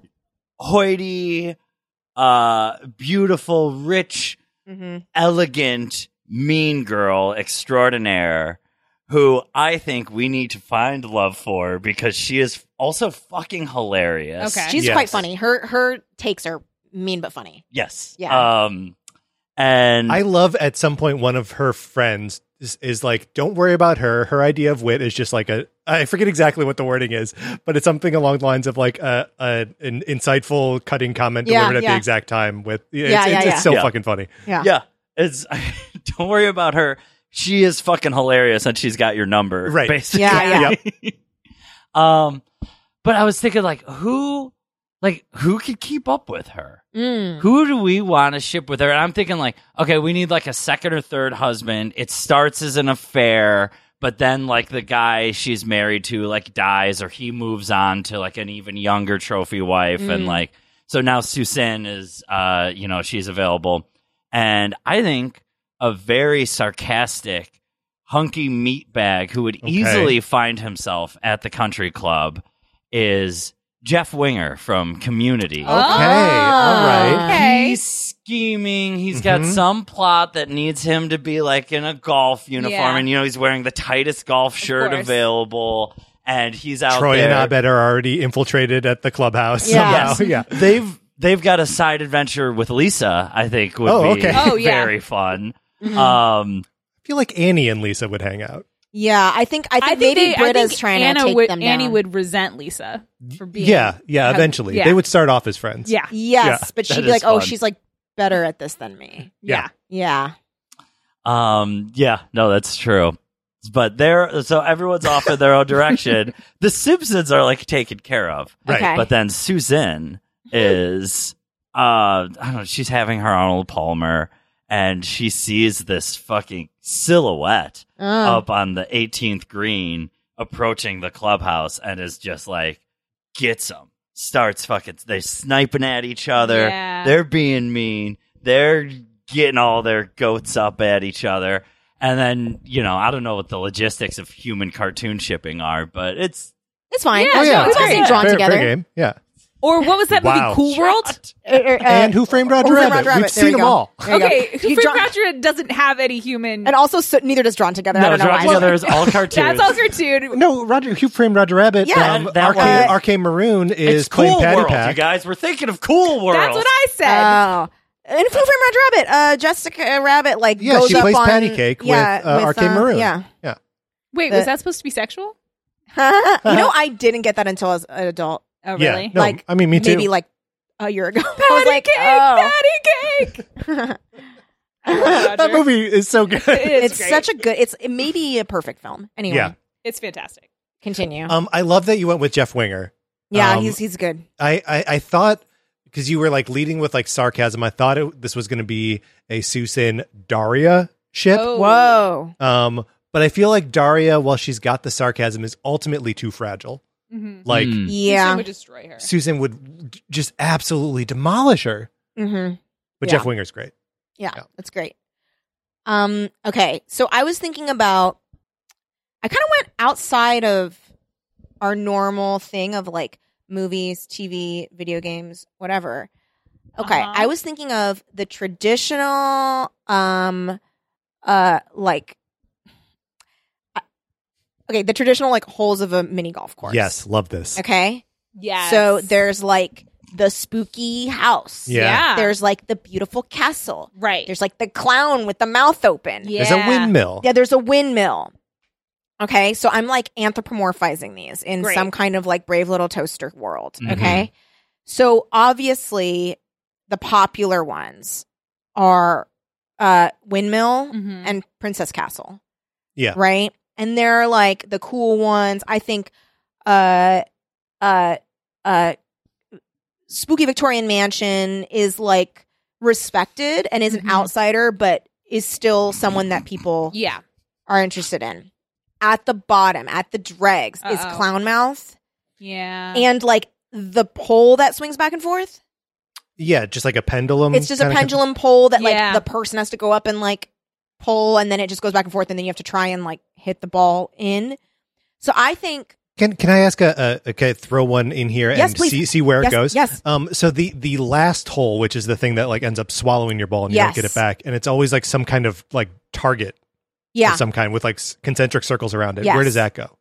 Speaker 8: hoity, uh, beautiful, rich,
Speaker 9: Mhm.
Speaker 8: elegant, mean girl extraordinaire, who I think we need to find love for because she is also fucking hilarious.
Speaker 6: Okay.
Speaker 9: She's
Speaker 7: Yes.
Speaker 9: quite funny. Her her takes are mean but funny.
Speaker 8: Yes.
Speaker 9: Yeah.
Speaker 8: Um, and
Speaker 7: I love at some point one of her friends is, is like, don't worry about her. Her idea of wit is just like a, I forget exactly what the wording is, but it's something along the lines of like a, a an insightful cutting comment
Speaker 9: Yeah,
Speaker 7: delivered at
Speaker 9: yeah.
Speaker 7: the exact time with, it's,
Speaker 9: Yeah,
Speaker 7: it's,
Speaker 9: yeah,
Speaker 7: it's
Speaker 9: yeah.
Speaker 7: so
Speaker 8: Yeah.
Speaker 7: fucking funny.
Speaker 9: Yeah.
Speaker 8: yeah, it's don't worry about her. She is fucking hilarious, and she's got your number,
Speaker 7: Right.
Speaker 8: Basically.
Speaker 9: Yeah,
Speaker 7: yeah.
Speaker 8: um, but I was thinking, like, who, like, who could keep up with her?
Speaker 9: Mm.
Speaker 8: Who do we want to ship with her? And I'm thinking, like, okay, we need like a second or third husband. It starts as an affair, but then like the guy she's married to like dies, or he moves on to like an even younger trophy wife,
Speaker 9: Mm.
Speaker 8: and like so now Susan is, uh, you know, she's available, and I think a very sarcastic, hunky meatbag who would
Speaker 7: Okay.
Speaker 8: easily find himself at the country club is Jeff Winger from Community.
Speaker 7: Okay. All right.
Speaker 6: Okay.
Speaker 8: He's scheming. He's got
Speaker 7: Mhm.
Speaker 8: some plot that needs him to be like in a golf uniform,
Speaker 6: Yeah.
Speaker 8: and you know he's wearing the tightest golf shirt
Speaker 6: course.
Speaker 8: available, and he's out
Speaker 7: Troy
Speaker 8: there.
Speaker 7: and Abed are already infiltrated at the clubhouse
Speaker 9: Yeah.
Speaker 7: somehow. Yeah.
Speaker 8: They've they've got a side adventure with Lisa. I think would
Speaker 7: Oh,
Speaker 8: be
Speaker 7: okay.
Speaker 6: Oh, yeah.
Speaker 8: very fun.
Speaker 9: Mhm.
Speaker 8: Um,
Speaker 7: I feel like Annie and Lisa would hang out.
Speaker 9: Yeah, I think I think,
Speaker 6: I think
Speaker 9: maybe
Speaker 6: they, I
Speaker 9: Britta's
Speaker 6: think
Speaker 9: trying
Speaker 6: Anna
Speaker 9: to take
Speaker 6: would,
Speaker 9: them down.
Speaker 6: Annie would resent Lisa for being.
Speaker 7: Yeah. Yeah.
Speaker 6: have-
Speaker 7: Eventually.
Speaker 6: yeah.
Speaker 7: They would start off as friends.
Speaker 6: Yeah.
Speaker 9: Yes,
Speaker 7: Yeah,
Speaker 9: but
Speaker 8: that
Speaker 9: she'd be
Speaker 8: is
Speaker 9: like, "Oh,
Speaker 8: fun.
Speaker 9: she's like better at this than me."
Speaker 6: Yeah.
Speaker 9: Yeah.
Speaker 8: Um, yeah, no, that's true. But they're so everyone's off in their own direction. The Simpsons are like taken care of,
Speaker 7: Right.
Speaker 9: Okay.
Speaker 8: but then Susan is, uh, I don't know, she's having her Arnold Palmer, and she sees this fucking silhouette
Speaker 9: Oh.
Speaker 8: up on the eighteenth green approaching the clubhouse, and is just like, gets them, starts fucking, they're sniping at each other,
Speaker 6: Yeah.
Speaker 8: they're being mean, they're getting all their goats up at each other. And then, you know, I don't know what the logistics of human cartoon shipping are, but it's
Speaker 9: It's fine.
Speaker 6: Yeah,
Speaker 7: Oh, yeah.
Speaker 6: no,
Speaker 9: We've
Speaker 6: it's
Speaker 9: all
Speaker 6: great.
Speaker 9: seen Drawn
Speaker 7: Fair-
Speaker 9: Together.
Speaker 7: fair game. Yeah.
Speaker 6: Or what was that
Speaker 7: Wow.
Speaker 6: movie? Cool World.
Speaker 9: Uh, uh,
Speaker 7: And Who Framed Roger
Speaker 9: Who Framed
Speaker 7: Rabbit?
Speaker 9: Roger
Speaker 7: We've
Speaker 9: Rabbit? There
Speaker 7: seen
Speaker 9: you
Speaker 7: them
Speaker 9: go.
Speaker 7: all.
Speaker 9: There you go.
Speaker 6: Okay, Who
Speaker 9: You
Speaker 6: Framed
Speaker 9: draw-
Speaker 6: Roger Rabbit doesn't have any human.
Speaker 9: And also, so, neither does Drawn Together. I
Speaker 8: no,
Speaker 9: don't know
Speaker 8: Drawn
Speaker 9: why.
Speaker 8: Together is all cartoons.
Speaker 6: That's all cartoon.
Speaker 7: No, Roger, Who Framed Roger Rabbit?
Speaker 9: Yeah.
Speaker 7: um,
Speaker 8: That- that
Speaker 7: Arcade,
Speaker 9: one-
Speaker 7: Arcade Maroon is
Speaker 8: It's
Speaker 7: playing
Speaker 8: Cool
Speaker 7: Patty
Speaker 8: World,
Speaker 7: Pack.
Speaker 8: you guys. We're thinking of Cool World.
Speaker 6: That's what I said.
Speaker 9: Oh. And Who Framed Roger Rabbit? Uh, Jessica Rabbit, like,
Speaker 7: Yeah,
Speaker 9: goes
Speaker 7: she
Speaker 9: up
Speaker 7: plays
Speaker 9: on,
Speaker 7: Patty Cake
Speaker 9: yeah,
Speaker 7: with, uh, Arcade Maroon.
Speaker 9: Yeah.
Speaker 7: Yeah.
Speaker 6: Wait,
Speaker 9: The-
Speaker 6: was that supposed to be sexual?
Speaker 9: you know, I didn't get that until I was an adult.
Speaker 6: Oh,
Speaker 7: Yeah.
Speaker 6: really?
Speaker 7: No,
Speaker 9: like,
Speaker 7: I mean, me too.
Speaker 9: Maybe like a year ago. I was
Speaker 6: Patty
Speaker 9: like,
Speaker 6: cake,
Speaker 9: oh.
Speaker 6: patty cake.
Speaker 7: That movie is so good.
Speaker 6: It's,
Speaker 9: It's
Speaker 6: great.
Speaker 9: such a good. It's it may be a perfect film. Anyway,
Speaker 7: Yeah.
Speaker 6: It's fantastic.
Speaker 9: continue.
Speaker 7: Um, I love that you went with Jeff Winger.
Speaker 9: yeah,
Speaker 7: um,
Speaker 9: he's he's good.
Speaker 7: I, I, I thought because you were like leading with like sarcasm, I thought it, this was going to be a Susan Daria ship.
Speaker 6: Oh.
Speaker 9: Whoa.
Speaker 7: Um, but I feel like Daria, while she's got the sarcasm, is ultimately too fragile.
Speaker 6: Mm-hmm.
Speaker 7: Like
Speaker 8: Mm.
Speaker 9: Yeah.
Speaker 6: Susan would destroy her.
Speaker 7: Susan would just absolutely demolish her.
Speaker 9: Mm-hmm.
Speaker 7: But
Speaker 9: Yeah.
Speaker 7: Jeff Winger's great.
Speaker 9: Yeah,
Speaker 7: Yeah.
Speaker 9: that's great. Um, okay, so I was thinking about I kind of went outside of our normal thing of like movies, T V, video games, whatever. Okay,
Speaker 6: Uh-huh.
Speaker 9: I was thinking of the traditional um uh like uh, okay, the traditional like holes of a mini golf course.
Speaker 7: Yes, love this.
Speaker 9: Okay?
Speaker 6: Yes.
Speaker 9: So there's like the spooky house.
Speaker 7: Yeah.
Speaker 6: Yeah.
Speaker 9: There's like the beautiful castle.
Speaker 6: right.
Speaker 9: There's like the clown with the mouth open.
Speaker 6: Yeah.
Speaker 7: There's a windmill.
Speaker 9: Yeah, there's a windmill. Okay, so I'm like anthropomorphizing these in
Speaker 6: Great.
Speaker 9: some kind of like brave little toaster world.
Speaker 8: Mhm.
Speaker 9: Okay. So obviously the popular ones are uh Windmill
Speaker 6: Mhm.
Speaker 9: and Princess Castle.
Speaker 7: Yeah.
Speaker 9: Right? And they're like the cool ones. I think uh uh uh Spooky Victorian Mansion is like respected and is an
Speaker 6: Mhm.
Speaker 9: outsider, but is still someone that people
Speaker 6: Yeah.
Speaker 9: are interested in. At the bottom, at the dregs, is
Speaker 6: Uh-oh.
Speaker 9: Clownmouth
Speaker 6: Yeah.
Speaker 9: and like the pole that swings back and forth.
Speaker 7: Yeah, just like a pendulum.
Speaker 9: It's just a
Speaker 7: kinda-
Speaker 9: pendulum pole that like
Speaker 6: Yeah.
Speaker 9: the person has to go up and like pull, and then it just goes back and forth, and then you have to try and like hit the ball in. So I think
Speaker 7: Can Can I ask a, a okay? Throw one in here
Speaker 9: Yes,
Speaker 7: and
Speaker 9: please.
Speaker 7: see see where
Speaker 9: Yes,
Speaker 7: it goes.
Speaker 9: yes.
Speaker 7: Um. So the the last hole, which is the thing that like ends up swallowing your ball and you
Speaker 9: Yes.
Speaker 7: don't get it back, and it's always like some kind of like target.
Speaker 9: yeah,
Speaker 7: Of some kind with like s- concentric circles around it.
Speaker 9: Yes.
Speaker 7: Where does that go?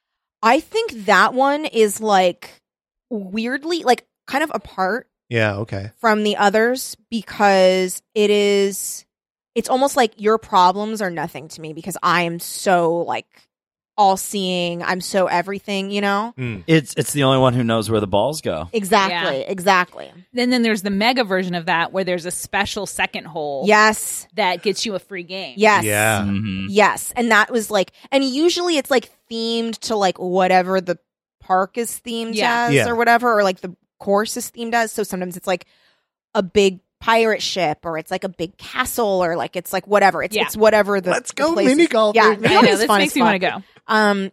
Speaker 9: I think that one is like weirdly like kind of apart
Speaker 7: Yeah. Okay.
Speaker 9: from the others because it is it's almost like your problems are nothing to me because I am so like all seeing, I'm so everything, you know?
Speaker 7: Mm.
Speaker 8: It's it's the only one who knows where the balls go.
Speaker 9: Exactly, exactly.
Speaker 6: then then there's the mega version of that where there's a special second hole
Speaker 9: Yes.
Speaker 6: that gets you a free game.
Speaker 9: Yes.
Speaker 7: Yeah.
Speaker 8: Mhm.
Speaker 9: Yes. And that was like and usually it's like themed to like whatever the park is themed
Speaker 6: Yeah.
Speaker 9: as
Speaker 7: Yeah.
Speaker 9: or whatever, or like the course is themed as. So sometimes it's like a big pirate ship or it's like a big castle or like it's like whatever. It's
Speaker 6: Yeah.
Speaker 9: it's whatever the
Speaker 7: Let's
Speaker 9: the
Speaker 7: go
Speaker 9: place is.
Speaker 7: mini golf,
Speaker 9: Yeah,
Speaker 7: baby.
Speaker 9: mini
Speaker 6: I know,
Speaker 9: golf is
Speaker 6: this
Speaker 9: fun
Speaker 6: makes
Speaker 9: as
Speaker 6: me want
Speaker 9: fuck.
Speaker 6: to go.
Speaker 9: Um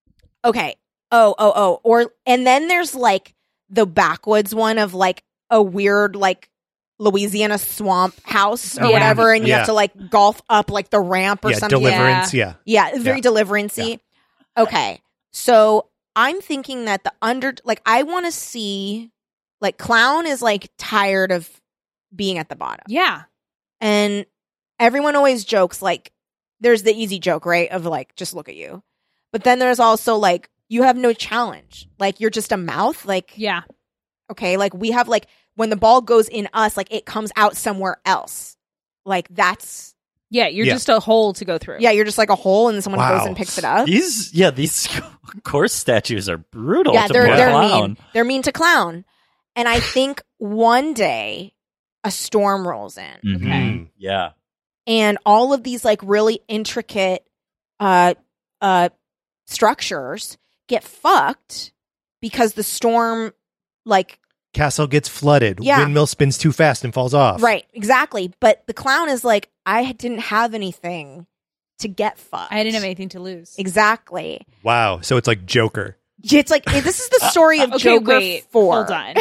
Speaker 9: okay. Oh, oh, oh. Or and then there's like the backwoods one of like a weird like Louisiana swamp house or
Speaker 6: Yeah.
Speaker 9: whatever, and you
Speaker 7: Yeah.
Speaker 9: have to like golf up like the ramp or
Speaker 7: Yeah.
Speaker 9: something.
Speaker 7: Deliverance. Yeah.
Speaker 9: Yeah, it's very
Speaker 7: Yeah.
Speaker 9: deliverancy. Okay. So I'm thinking that the under like I want to see like Clown is like tired of being at the bottom.
Speaker 6: Yeah.
Speaker 9: And everyone always jokes like there's the easy joke, right? Of like just look at you. But then there's also like you have no challenge. Like you're just a mouth. Like
Speaker 6: Yeah.
Speaker 9: okay, like we have like when the ball goes in us, like it comes out somewhere else. Like that's
Speaker 6: Yeah. You're
Speaker 7: Yeah.
Speaker 6: just a hole to go through.
Speaker 9: yeah, you're just like a hole and someone
Speaker 7: Wow.
Speaker 9: goes and picks it up.
Speaker 8: These yeah, these course statues are brutal.
Speaker 9: Yeah,
Speaker 8: to
Speaker 9: they're
Speaker 8: put
Speaker 9: they're
Speaker 8: Clown.
Speaker 9: mean. They're mean to Clown. And I think one day a storm rolls in
Speaker 8: Mhm.
Speaker 7: Mm.
Speaker 8: Yeah.
Speaker 9: and all of these like really intricate uh uh structures get fucked because the storm like
Speaker 7: Castle gets flooded.
Speaker 9: Yeah.
Speaker 7: Windmill spins too fast and falls off.
Speaker 9: right, exactly. But the Clown is like, I didn't have anything to get fucked.
Speaker 6: I didn't have anything to lose.
Speaker 9: Exactly.
Speaker 7: Wow. So it's like Joker.
Speaker 9: It's like this is the story of
Speaker 6: Okay,
Speaker 9: Joker
Speaker 6: wait.
Speaker 9: four.
Speaker 6: Hold on.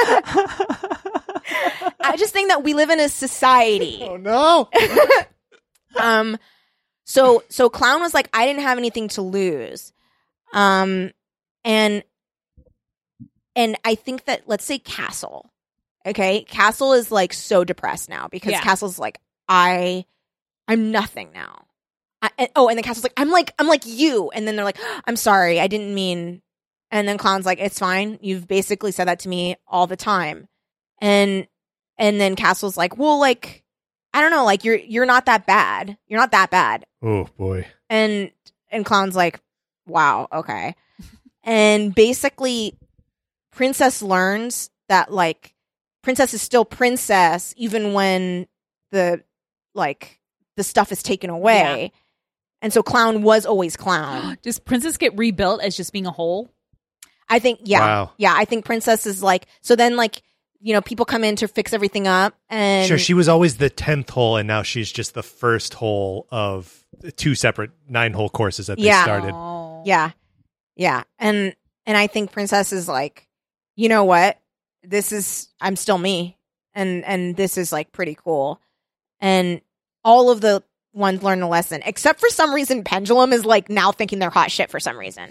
Speaker 9: I just think that we live in a society.
Speaker 7: Oh no.
Speaker 9: um so so Clown was like, I didn't have anything to lose. Um and and I think that let's say Castle. Okay? Castle is like so depressed now because
Speaker 6: Yeah.
Speaker 9: Castle's like, I I'm nothing now. I, and, oh, and then Castle's like, I'm like I'm like you. And then they're like, I'm sorry, I didn't mean. And then Clown's like, it's fine. You've basically said that to me all the time. And and then Castle's like, well, like, I don't know, like you're you're not that bad. You're not that bad.
Speaker 7: Oh boy.
Speaker 9: And and Clown's like, wow, okay. And basically Princess learns that like Princess is still Princess even when the like the stuff is taken away.
Speaker 6: Yeah.
Speaker 9: And so Clown was always Clown.
Speaker 6: Does Princess get rebuilt as just being a whole?
Speaker 9: I think, yeah.
Speaker 7: Wow.
Speaker 9: Yeah, I think Princess is like, so then like, you know, people come in to fix everything up. And
Speaker 7: Sure, she was always the tenth hole, and now she's just the first hole of two separate nine-hole courses that they
Speaker 9: Yeah.
Speaker 7: started.
Speaker 6: Oh.
Speaker 9: Yeah. Yeah. And, and I think Princess is like, you know what? This is, I'm still me. And, and this is like pretty cool. And all of the ones learn the lesson, except for some reason, Pendulum is like now thinking they're hot shit for some reason.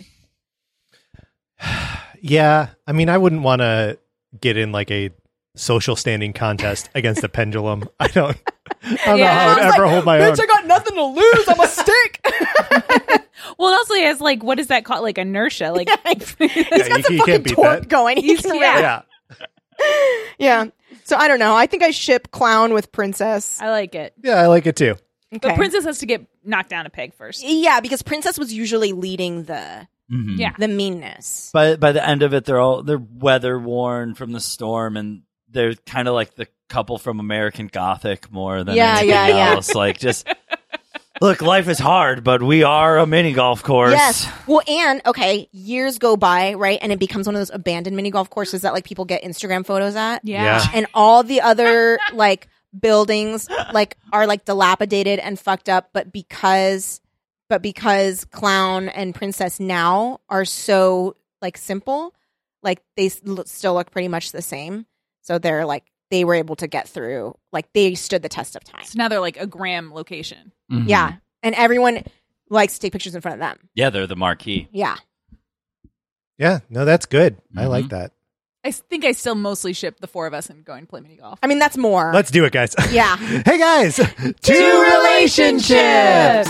Speaker 7: Yeah, I mean, I wouldn't want to get in like a social standing contest against a pendulum. I don't, I don't
Speaker 6: Yeah.
Speaker 7: know how I would
Speaker 9: I was
Speaker 7: ever
Speaker 9: like,
Speaker 7: hold my
Speaker 9: bitch,
Speaker 7: own.
Speaker 9: I got nothing to lose. I'm a stick.
Speaker 6: Well, it also has like, what is that called? Like inertia. Like,
Speaker 9: He's
Speaker 7: Yeah,
Speaker 9: got
Speaker 7: you-
Speaker 9: some
Speaker 7: you
Speaker 9: fucking
Speaker 7: can't beat
Speaker 9: torque
Speaker 7: that.
Speaker 9: going. He
Speaker 6: He's-
Speaker 9: can
Speaker 6: yeah.
Speaker 9: rap.
Speaker 7: Yeah,
Speaker 9: Yeah. So I don't know. I think I ship Clown with Princess.
Speaker 6: I like it.
Speaker 7: yeah, I like it too.
Speaker 9: Okay.
Speaker 6: But Princess has to get knocked down a peg first.
Speaker 9: Yeah, because Princess was usually leading the
Speaker 8: Mhm.
Speaker 6: Yeah.
Speaker 9: the meanness.
Speaker 8: By by the end of it, they're all they're weather worn from the storm, and they're kind of like the couple from American Gothic more than
Speaker 9: Yeah,
Speaker 8: anything
Speaker 9: yeah, yeah.
Speaker 8: else. Like just look, life is hard, but we are a mini golf course.
Speaker 9: Yes. Well, and okay, years go by, right, and it becomes one of those abandoned mini golf courses that like people get Instagram photos at,
Speaker 6: Yeah.
Speaker 7: Yeah.
Speaker 9: and all the other like buildings like are like dilapidated and fucked up, but because but because Clown and Princess now are so like simple, like they s- l- still look pretty much the same. So they're like they were able to get through, like they stood the test of time.
Speaker 6: So now they're like a Graham location.
Speaker 8: Mhm.
Speaker 9: Yeah, and everyone likes to take pictures in front of them.
Speaker 8: Yeah, they're the marquee.
Speaker 9: Yeah.
Speaker 7: Yeah, no, that's good. I
Speaker 8: Mhm.
Speaker 7: like that.
Speaker 6: I s- think I still mostly ship the four of us and going to play mini golf.
Speaker 9: I mean, that's more.
Speaker 7: Let's do it, guys.
Speaker 9: Yeah.
Speaker 7: Hey, guys. Two relationships.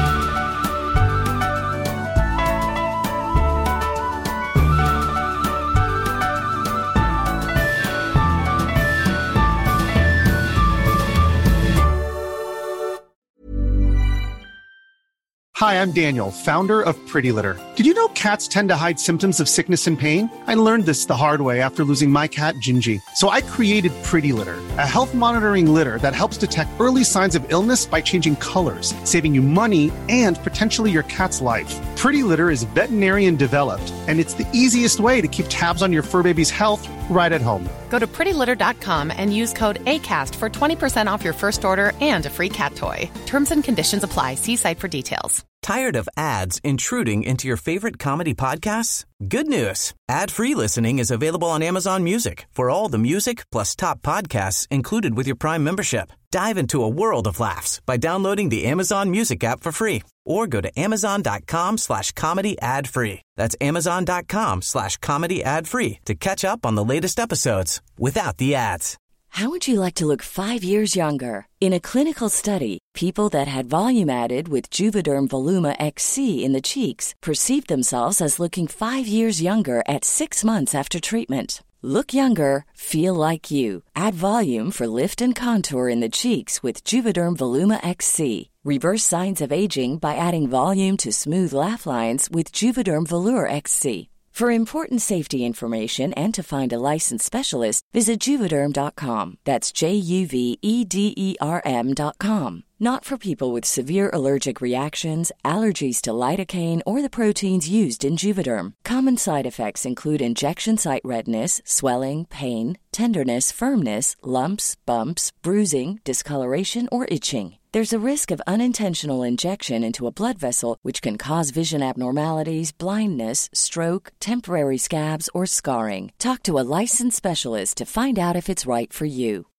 Speaker 3: Hi, I'm Daniel, founder of Pretty Litter. Did you know cats tend to hide symptoms of sickness and pain? I learned this the hard way after losing my cat, Gingy. So I created Pretty Litter, a health monitoring litter that helps detect early signs of illness by changing colors, saving you money and potentially your cat's life. Pretty Litter is veterinarian developed, and it's the easiest way to keep tabs on your fur baby's health right at home.
Speaker 4: Go to pretty litter dot com and use code ACAST for twenty percent off your first order and a free cat toy. Terms and conditions apply. See site for details.
Speaker 5: Tired of ads intruding into your favorite comedy podcasts? Good news. Ad-free listening is available on Amazon Music for all the music plus top podcasts included with your Prime membership. Dive into a world of laughs by downloading the Amazon Music app for free or go to amazon.com slash comedy ad free. That's amazon.com slash comedy ad free to catch up on the latest episodes without the ads.
Speaker 10: How would you like to look five years younger? In a clinical study, people that had volume added with Juvederm Voluma X C in the cheeks perceived themselves as looking five years younger at six months after treatment. Look younger, feel like you. Add volume for lift and contour in the cheeks with Juvederm Voluma X C. Reverse signs of aging by adding volume to smooth laugh lines with Juvederm Volure X C. For important safety information and to find a licensed specialist, visit Juvederm dot com. That's J U V E D E R M dot com. Not for people with severe allergic reactions, allergies to lidocaine, or the proteins used in Juvederm. Common side effects include injection site redness, swelling, pain, tenderness, firmness, lumps, bumps, bruising, discoloration, or itching. There's a risk of unintentional injection into a blood vessel, which can cause vision abnormalities, blindness, stroke, temporary scabs, or scarring. Talk to a licensed specialist to find out if it's right for you.